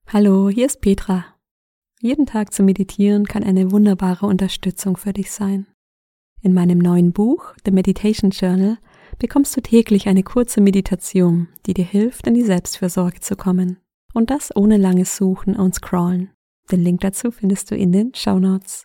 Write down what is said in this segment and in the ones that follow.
Hallo, hier ist Petra. Jeden Tag zu meditieren kann eine wunderbare Unterstützung für dich sein. In meinem neuen Buch, The Meditation Journal, bekommst du täglich eine kurze Meditation, die dir hilft, in die Selbstfürsorge zu kommen. Und das ohne langes Suchen und Scrollen. Den Link dazu findest du in den Shownotes.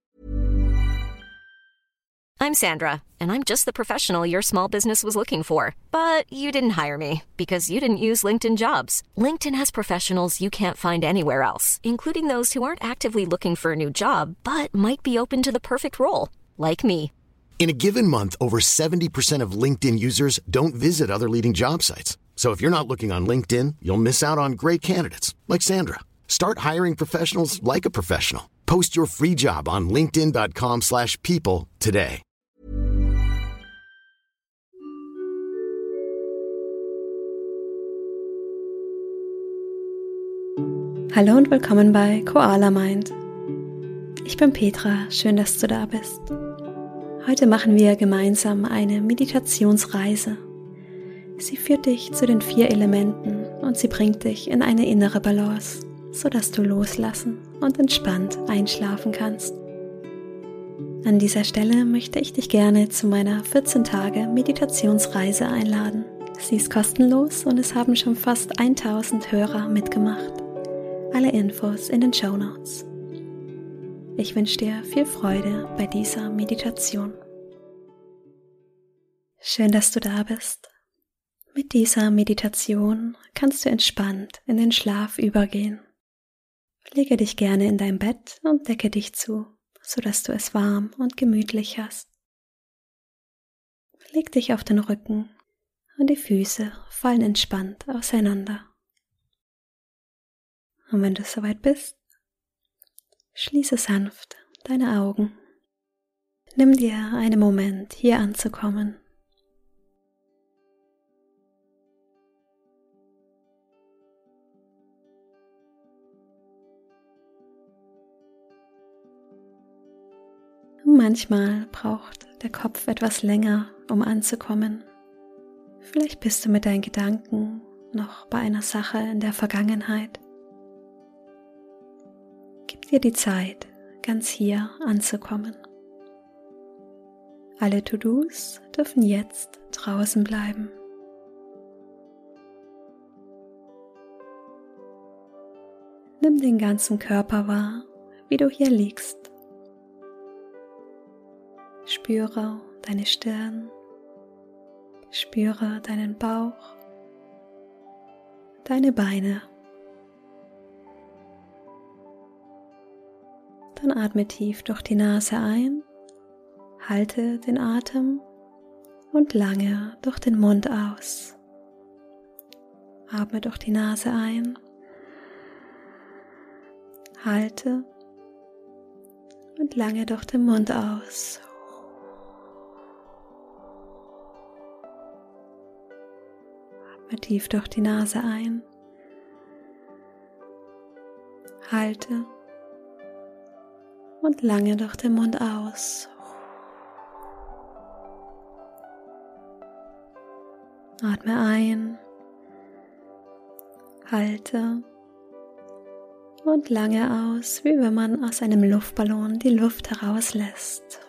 I'm Sandra, and I'm just the professional your small business was looking for. But you didn't hire me because you didn't use LinkedIn Jobs. LinkedIn has professionals you can't find anywhere else, including those who aren't actively looking for a new job, but might be open to the perfect role, like me. In a given month, over 70% of LinkedIn users don't visit other leading job sites. So if you're not looking on LinkedIn, you'll miss out on great candidates like Sandra. Start hiring professionals like a professional. Post your free job on linkedin.com/people today. Hallo und willkommen bei Koala Mind. Ich bin Petra, schön, dass du da bist. Heute machen wir gemeinsam eine Meditationsreise. Sie führt dich zu den 4 Elementen und sie bringt dich in eine innere Balance, sodass du loslassen und entspannt einschlafen kannst. An dieser Stelle möchte ich dich gerne zu meiner 14-Tage-Meditationsreise einladen. Sie ist kostenlos und es haben schon fast 1000 Hörer mitgemacht. Alle Infos in den Shownotes. Ich wünsche dir viel Freude bei dieser Meditation. Schön, dass du da bist. Mit dieser Meditation kannst du entspannt in den Schlaf übergehen. Lege dich gerne in dein Bett und decke dich zu, sodass du es warm und gemütlich hast. Leg dich auf den Rücken und die Füße fallen entspannt auseinander. Und wenn du soweit bist, schließe sanft deine Augen. Nimm dir einen Moment, hier anzukommen. Manchmal braucht der Kopf etwas länger, um anzukommen. Vielleicht bist du mit deinen Gedanken noch bei einer Sache in der Vergangenheit. Gib dir die Zeit, ganz hier anzukommen. Alle To-Dos dürfen jetzt draußen bleiben. Nimm den ganzen Körper wahr, wie du hier liegst. Spüre deine Stirn, spüre deinen Bauch, deine Beine. Dann atme tief durch die Nase ein, halte den Atem und lange durch den Mund aus. Atme durch die Nase ein, halte und lange durch den Mund aus. Atme tief durch die Nase ein, halte und lange durch den Mund aus. Atme ein, halte und lange aus, wie wenn man aus einem Luftballon die Luft herauslässt.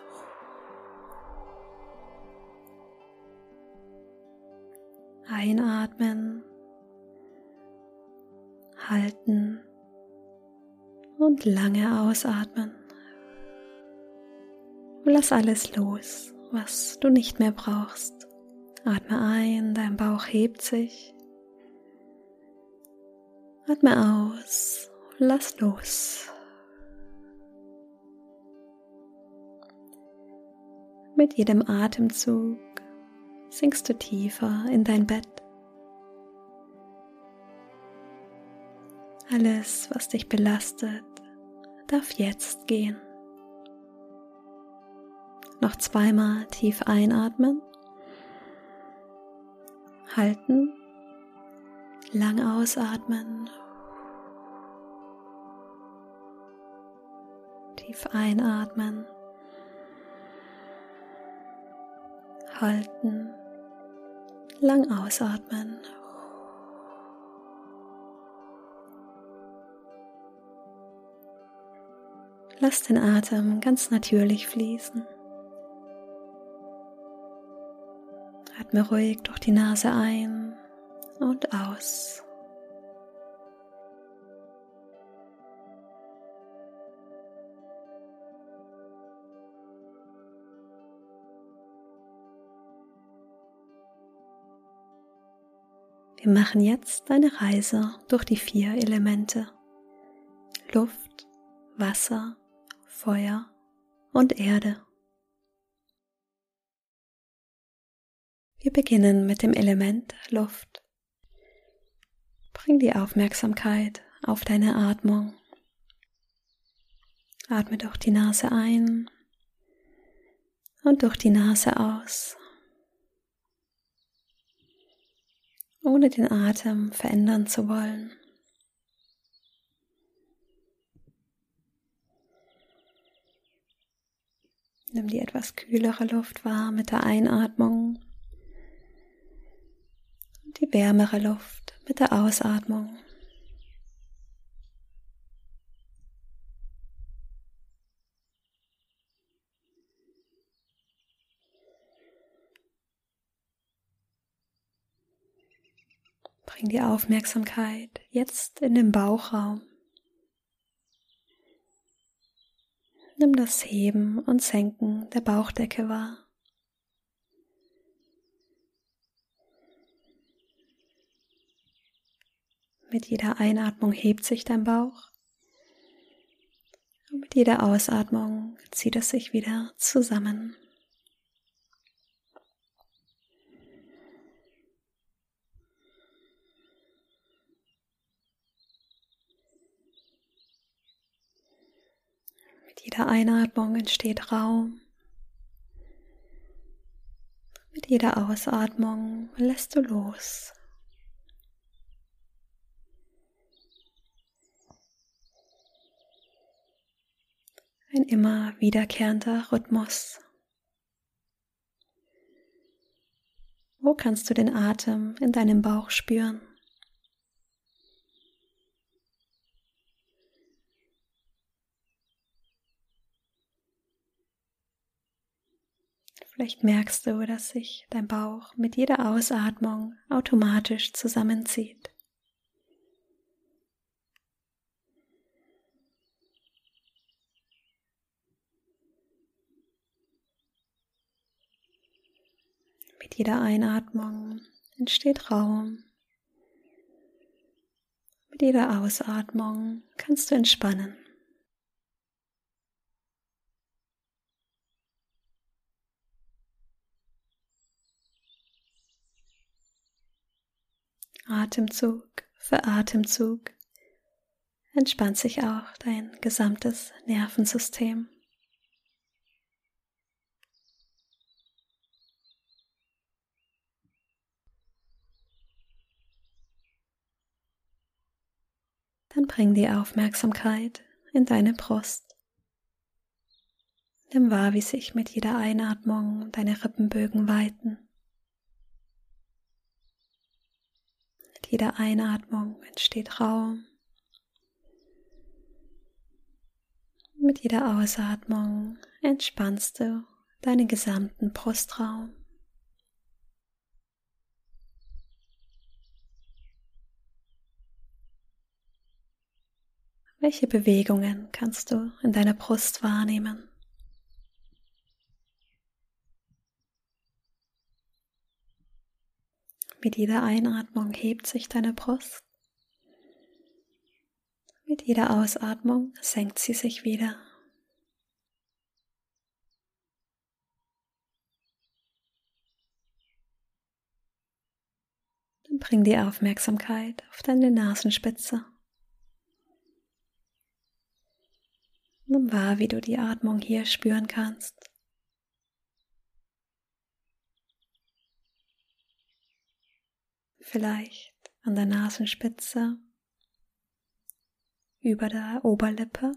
Einatmen, halten und lange ausatmen. Lass alles los, was du nicht mehr brauchst. Atme ein, dein Bauch hebt sich. Atme aus, lass los. Mit jedem Atemzug sinkst du tiefer in dein Bett. Alles, was dich belastet, darf jetzt gehen. Noch 2-mal tief einatmen, halten, lang ausatmen, tief einatmen, halten, lang ausatmen. Lass den Atem ganz natürlich fließen. Atme ruhig durch die Nase ein und aus. Wir machen jetzt eine Reise durch die 4 Elemente: Luft, Wasser, Feuer und Erde. Wir beginnen mit dem Element Luft. Bring die Aufmerksamkeit auf deine Atmung. Atme durch die Nase ein und durch die Nase aus, ohne den Atem verändern zu wollen. Nimm die etwas kühlere Luft wahr mit der Einatmung und die wärmere Luft mit der Ausatmung. Bring die Aufmerksamkeit jetzt in den Bauchraum. Nimm das Heben und Senken der Bauchdecke wahr. Mit jeder Einatmung hebt sich dein Bauch und mit jeder Ausatmung zieht es sich wieder zusammen. Mit jeder Einatmung entsteht Raum. Mit jeder Ausatmung lässt du los. Ein immer wiederkehrender Rhythmus. Wo kannst du den Atem in deinem Bauch spüren? Vielleicht merkst du, dass sich dein Bauch mit jeder Ausatmung automatisch zusammenzieht. Mit jeder Einatmung entsteht Raum. Mit jeder Ausatmung kannst du entspannen. Atemzug für Atemzug entspannt sich auch dein gesamtes Nervensystem. Dann bring die Aufmerksamkeit in deine Brust. Nimm wahr, wie sich mit jeder Einatmung deine Rippenbögen weiten. Mit jeder Einatmung entsteht Raum. Mit jeder Ausatmung entspannst du deinen gesamten Brustraum. Welche Bewegungen kannst du in deiner Brust wahrnehmen? Mit jeder Einatmung hebt sich deine Brust. Mit jeder Ausatmung senkt sie sich wieder. Dann bring die Aufmerksamkeit auf deine Nasenspitze. Nimm wahr, wie du die Atmung hier spüren kannst. Vielleicht an der Nasenspitze, über der Oberlippe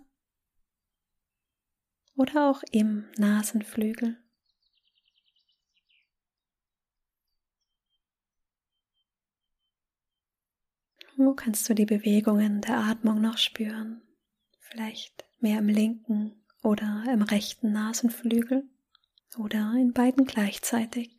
oder auch im Nasenflügel. Wo kannst du die Bewegungen der Atmung noch spüren? Vielleicht mehr im linken oder im rechten Nasenflügel oder in beiden gleichzeitig.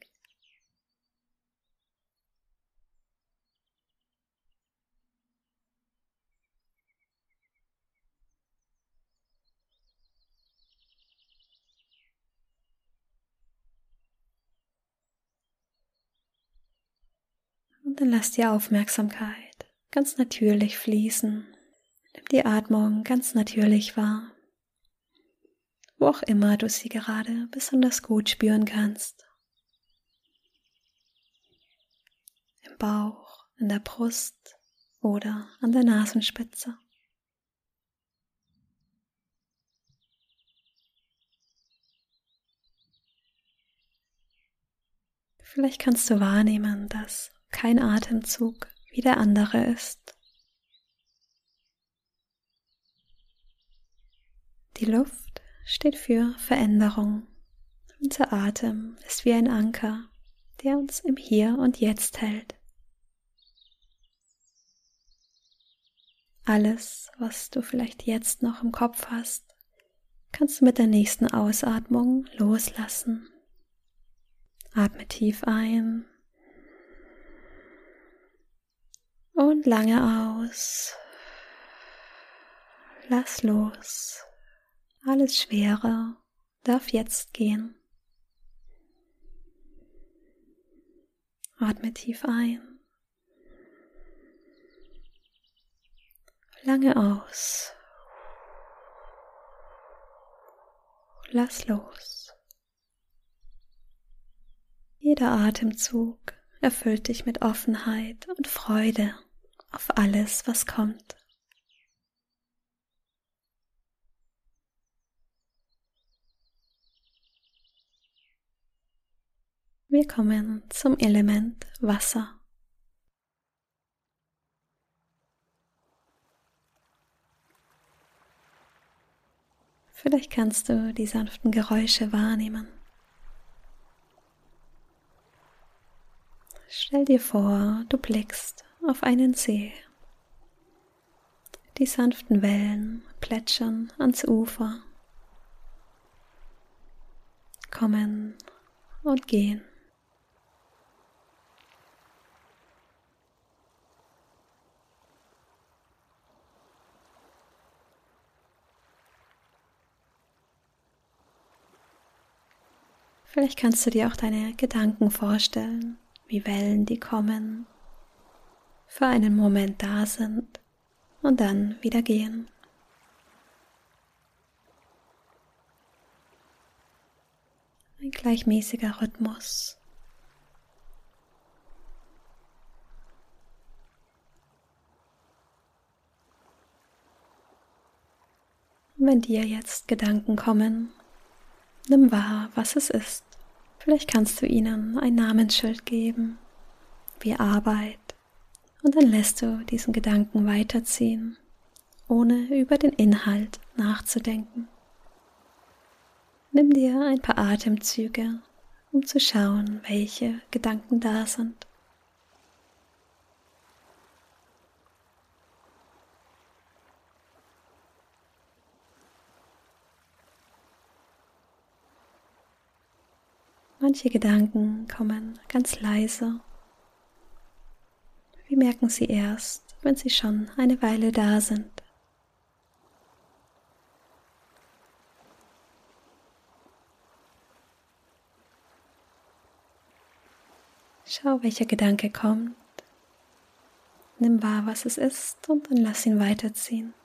Und dann lass die Aufmerksamkeit ganz natürlich fließen. Nimm die Atmung ganz natürlich wahr, wo auch immer du sie gerade besonders gut spüren kannst. Im Bauch, in der Brust oder an der Nasenspitze. Vielleicht kannst du wahrnehmen, dass kein Atemzug wie der andere ist. Die Luft steht für Veränderung. Unser Atem ist wie ein Anker, der uns im Hier und Jetzt hält. Alles, was du vielleicht jetzt noch im Kopf hast, kannst du mit der nächsten Ausatmung loslassen. Atme tief ein und lange aus. Lass los. Alles Schwere darf jetzt gehen. Atme tief ein. Lange aus. Lass los. Jeder Atemzug erfüllt dich mit Offenheit und Freude auf alles, was kommt. Wir kommen zum Element Wasser. Vielleicht kannst du die sanften Geräusche wahrnehmen. Stell dir vor, du blickst auf einen See. Die sanften Wellen plätschern ans Ufer, kommen und gehen. Vielleicht kannst du dir auch deine Gedanken vorstellen, wie Wellen, die kommen, für einen Moment da sind und dann wieder gehen. Ein gleichmäßiger Rhythmus. Und wenn dir jetzt Gedanken kommen, nimm wahr, was es ist. Vielleicht kannst du ihnen ein Namensschild geben, wie Arbeit, und dann lässt du diesen Gedanken weiterziehen, ohne über den Inhalt nachzudenken. Nimm dir ein paar Atemzüge, um zu schauen, welche Gedanken da sind. Manche Gedanken kommen ganz leise. Wir merken sie erst, wenn sie schon eine Weile da sind. Schau, welcher Gedanke kommt. Nimm wahr, was es ist, und dann lass ihn weiterziehen.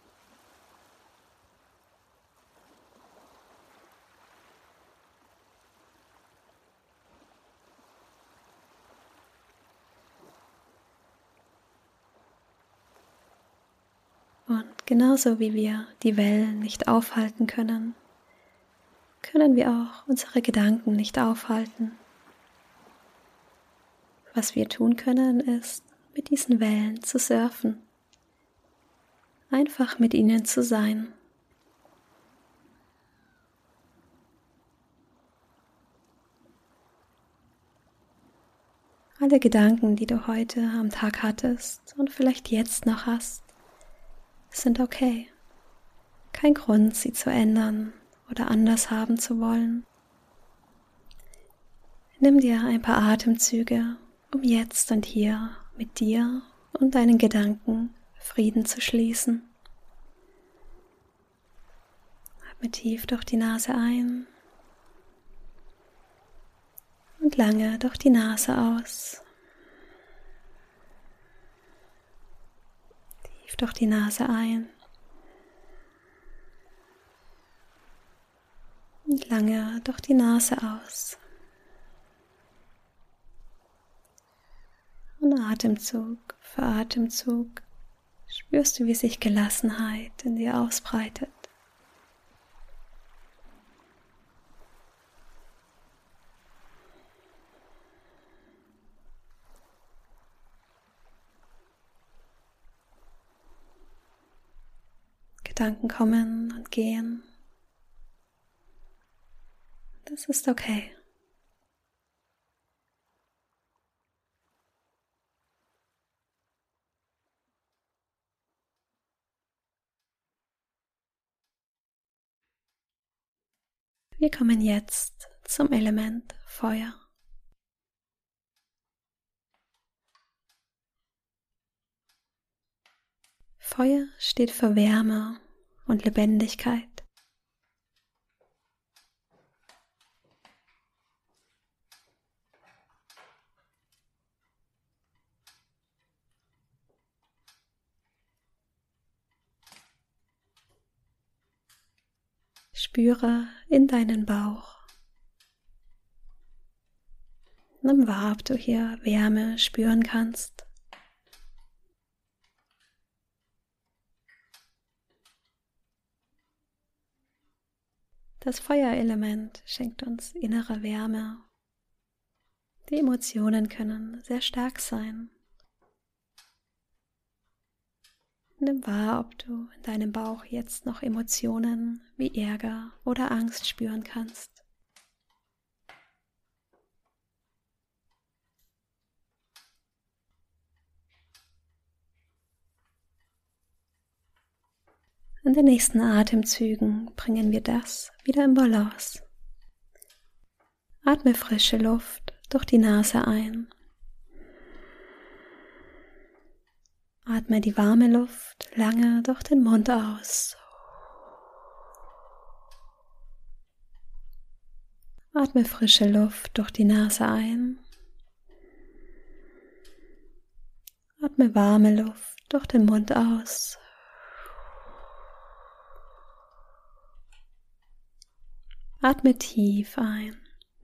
Und genauso wie wir die Wellen nicht aufhalten können, können wir auch unsere Gedanken nicht aufhalten. Was wir tun können, ist, mit diesen Wellen zu surfen. Einfach mit ihnen zu sein. Alle Gedanken, die du heute am Tag hattest und vielleicht jetzt noch hast, sind okay. Kein Grund, sie zu ändern oder anders haben zu wollen. Nimm dir ein paar Atemzüge, um jetzt und hier mit dir und deinen Gedanken Frieden zu schließen. Atme tief durch die Nase ein und lange durch die Nase aus. Tief durch die Nase ein und lange durch die Nase aus. Und Atemzug für Atemzug spürst du, wie sich Gelassenheit in dir ausbreitet. Gedanken kommen und gehen. Das ist okay. Wir kommen jetzt zum Element Feuer. Feuer steht für Wärme und Lebendigkeit. Spüre in deinen Bauch. Nimm wahr, ob du hier Wärme spüren kannst. Das Feuerelement schenkt uns innere Wärme. Die Emotionen können sehr stark sein. Nimm wahr, ob du in deinem Bauch jetzt noch Emotionen wie Ärger oder Angst spüren kannst. In den nächsten Atemzügen bringen wir das wieder in Balance. Atme frische Luft durch die Nase ein. Atme die warme Luft lange durch den Mund aus. Atme frische Luft durch die Nase ein. Atme warme Luft durch den Mund aus. Atme tief ein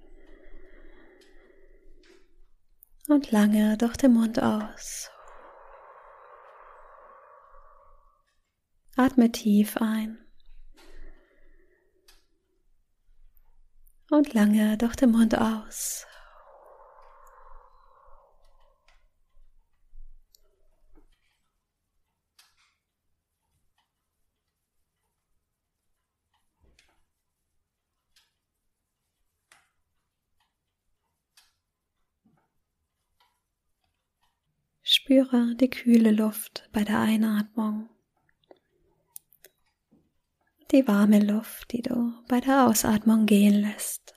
und lange durch den Mund aus. Atme tief ein und lange durch den Mund aus. Spüre die kühle Luft bei der Einatmung, die warme Luft, die du bei der Ausatmung gehen lässt.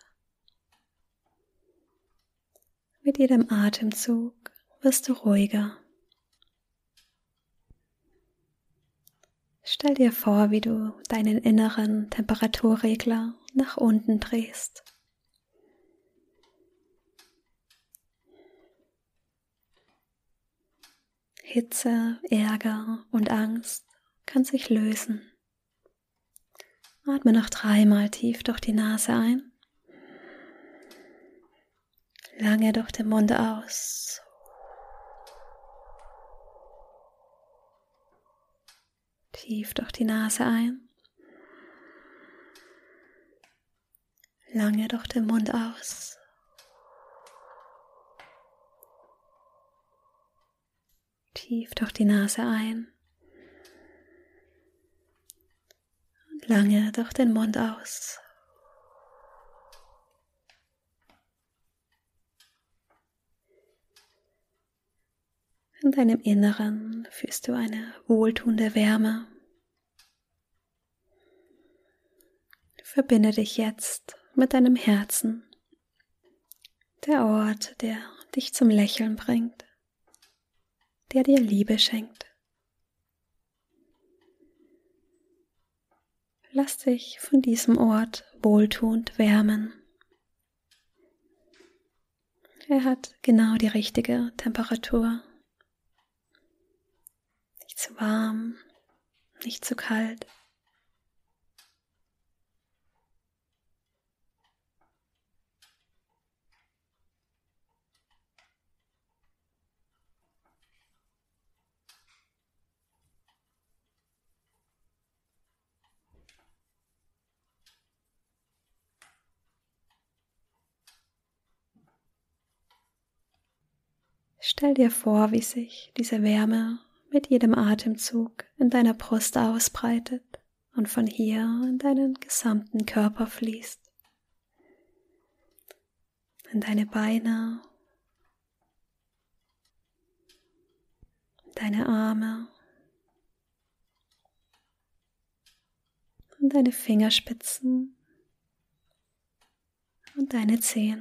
Mit jedem Atemzug wirst du ruhiger. Stell dir vor, wie du deinen inneren Temperaturregler nach unten drehst. Hitze, Ärger und Angst kann sich lösen. Atme noch 3-mal tief durch die Nase ein, lange durch den Mund aus. Tief durch die Nase ein, lange durch den Mund aus. Tief durch die Nase ein und lange durch den Mund aus. In deinem Inneren fühlst du eine wohltuende Wärme. Verbinde dich jetzt mit deinem Herzen, der Ort, der dich zum Lächeln bringt, der dir Liebe schenkt. Lass dich von diesem Ort wohltuend wärmen. Er hat genau die richtige Temperatur. Nicht zu warm, nicht zu kalt. Stell dir vor, wie sich diese Wärme mit jedem Atemzug in deiner Brust ausbreitet und von hier in deinen gesamten Körper fließt. In deine Beine, deine Arme und deine Fingerspitzen und deine Zehen.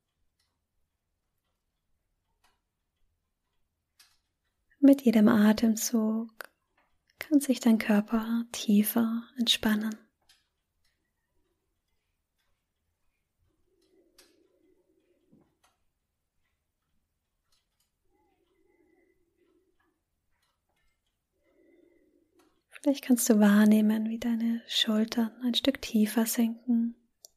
Mit jedem Atemzug kann sich dein Körper tiefer entspannen. Vielleicht kannst du wahrnehmen, wie deine Schultern ein Stück tiefer sinken,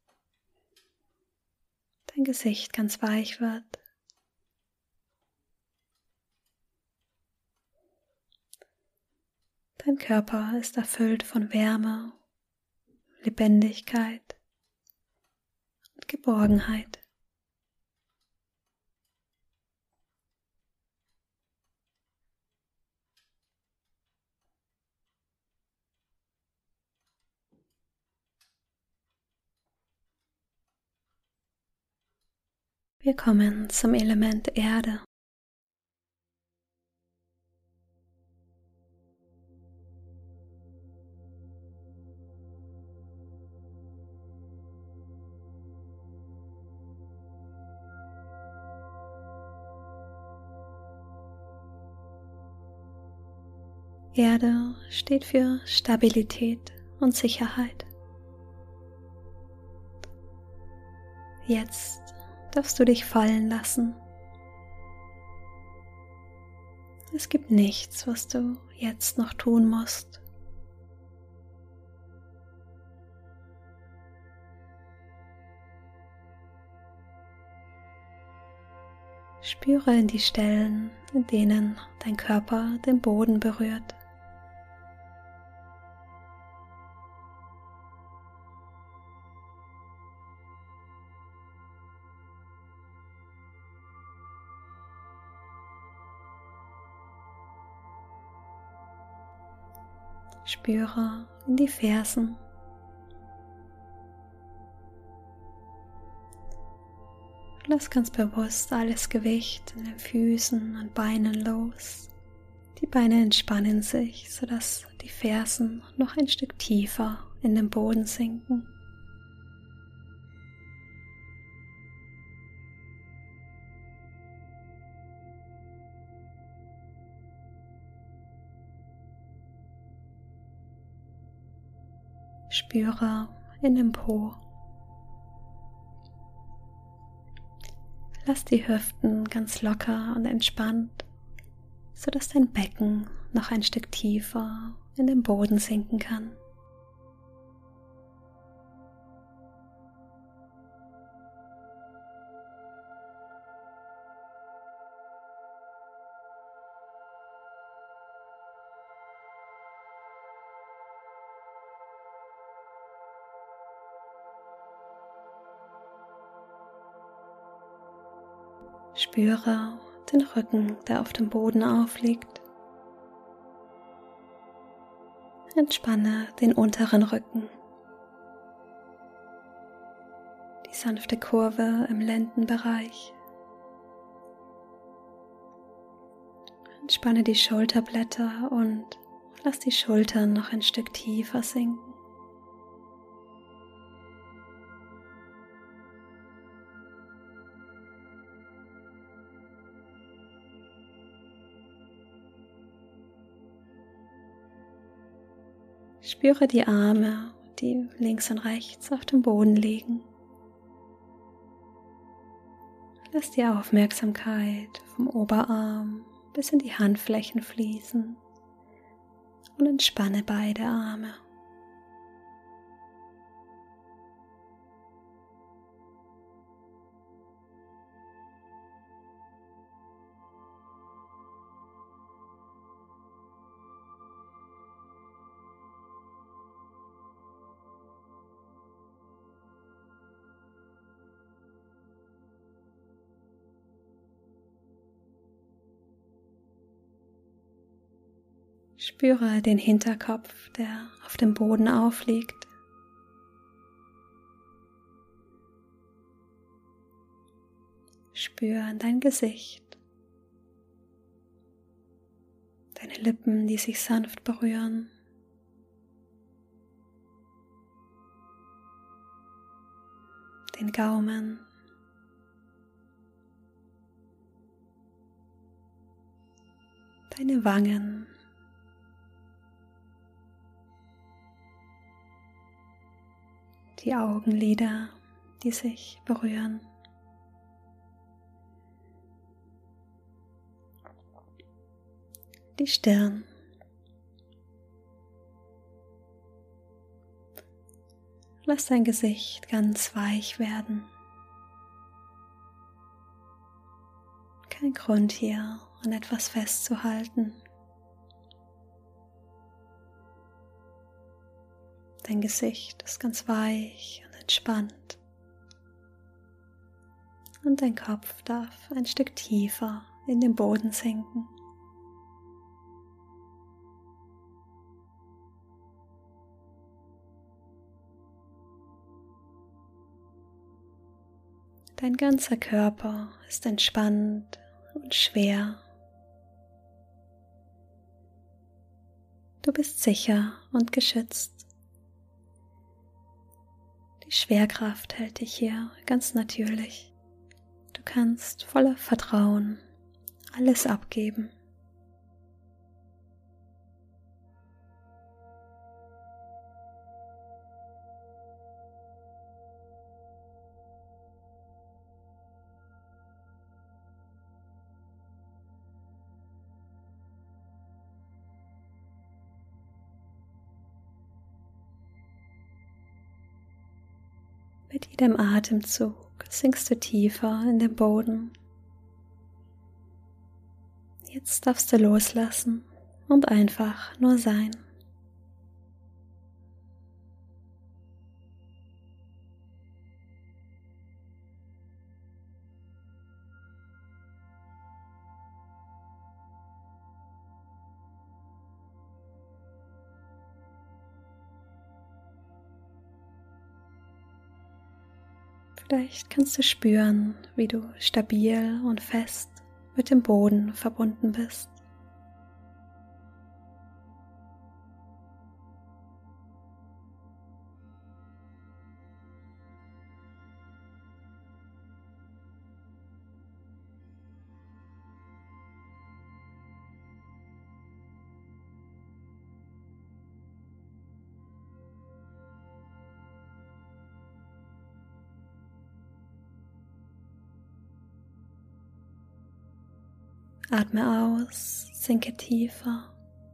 dein Gesicht ganz weich wird. Dein Körper ist erfüllt von Wärme, Lebendigkeit und Geborgenheit. Wir kommen zum Element Erde. Erde steht für Stabilität und Sicherheit. Jetzt darfst du dich fallen lassen. Es gibt nichts, was du jetzt noch tun musst. Spüre in die Stellen, in denen dein Körper den Boden berührt. Spüre in die Fersen. Lass ganz bewusst alles Gewicht in den Füßen und Beinen los. Die Beine entspannen sich, sodass die Fersen noch ein Stück tiefer in den Boden sinken. Spüre in den Po. Lass die Hüften ganz locker und entspannt, sodass dein Becken noch ein Stück tiefer in den Boden sinken kann. Spüre den Rücken, der auf dem Boden aufliegt. Entspanne den unteren Rücken. Die sanfte Kurve im Lendenbereich. Entspanne die Schulterblätter und lass die Schultern noch ein Stück tiefer sinken. Spüre die Arme, die links und rechts auf dem Boden liegen. Lass die Aufmerksamkeit vom Oberarm bis in die Handflächen fließen und entspanne beide Arme. Spüre den Hinterkopf, der auf dem Boden aufliegt. Spüre dein Gesicht, deine Lippen, die sich sanft berühren. Den Gaumen. Deine Wangen. Die Augenlider, die sich berühren. Die Stirn. Lass dein Gesicht ganz weich werden. Kein Grund hier, an etwas festzuhalten. Dein Gesicht ist ganz weich und entspannt. Und dein Kopf darf ein Stück tiefer in den Boden sinken. Dein ganzer Körper ist entspannt und schwer. Du bist sicher und geschützt. Die Schwerkraft hält dich hier ganz natürlich. Du kannst voller Vertrauen alles abgeben. Mit jedem Atemzug sinkst du tiefer in den Boden. Jetzt darfst du loslassen und einfach nur sein. Vielleicht kannst du spüren, wie du stabil und fest mit dem Boden verbunden bist. Atme aus, sinke tiefer.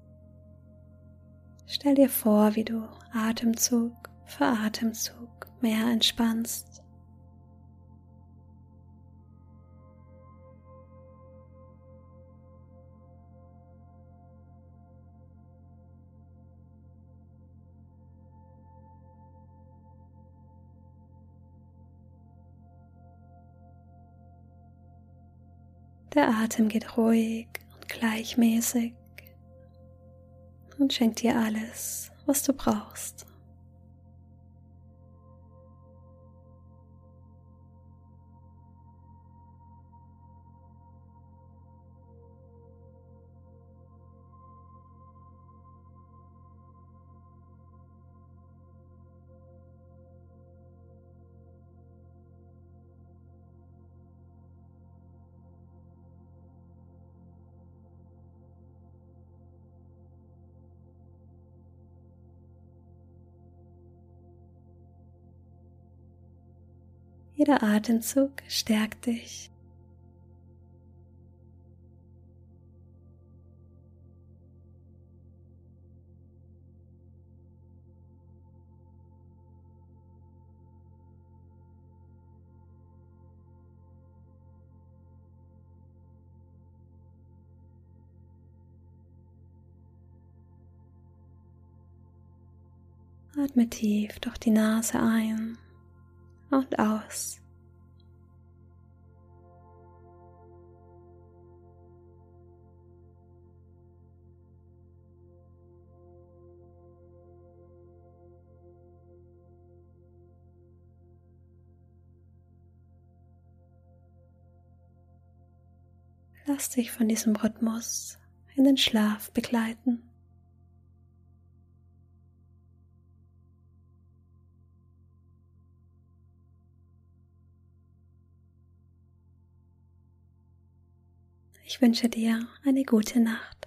Stell dir vor, wie du Atemzug für Atemzug mehr entspannst. Der Atem geht ruhig und gleichmäßig und schenkt dir alles, was du brauchst. Jeder Atemzug stärkt dich. Atme tief durch die Nase ein und aus. Lass dich von diesem Rhythmus in den Schlaf begleiten. Ich wünsche dir eine gute Nacht.